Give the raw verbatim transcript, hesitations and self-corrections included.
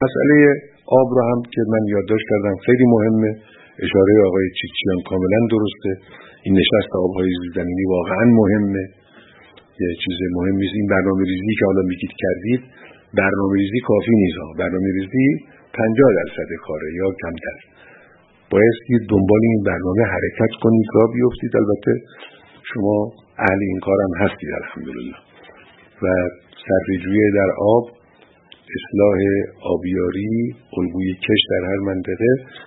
مسئله آب رو هم که من یادداشت کردم خیلی مهمه. اشاره آقای چیچیان کاملا درسته. این نشست آبهای زیرزمینی واقعا مهمه، یه چیز مهمی است. این برنامه‌ریزی که حالا میگید کردید، برنامه‌ریزی کافی نیست. برنامه‌ریزی پنجاه درصد کاره یا کمتر. باید دنبال این برنامه حرکت کنید، راه بیفتید. البته شما اهل این کارم هستید الحمدلله. و صرفه‌جویی در آب، اصلاح آبیاری، الگوی کش در هر منطقه